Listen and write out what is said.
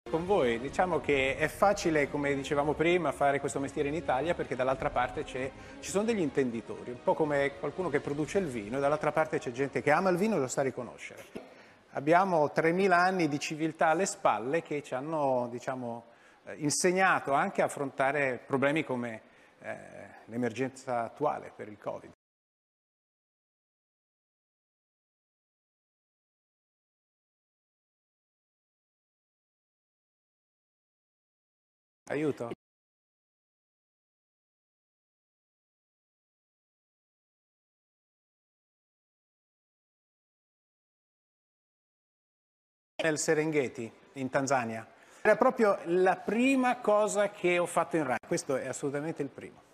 Con voi, diciamo che è facile, come dicevamo prima, fare questo mestiere in Italia perché dall'altra parte ci sono degli intenditori, un po' come qualcuno che produce il vino e dall'altra parte c'è gente che ama il vino e lo sa riconoscere. Abbiamo 3000 anni di civiltà alle spalle che ci hanno, diciamo, insegnato anche a affrontare problemi come l'emergenza attuale per il Covid. Aiuto? Nel Serengeti, in Tanzania. Era proprio la prima cosa che ho fatto in Rai, questo è assolutamente il primo.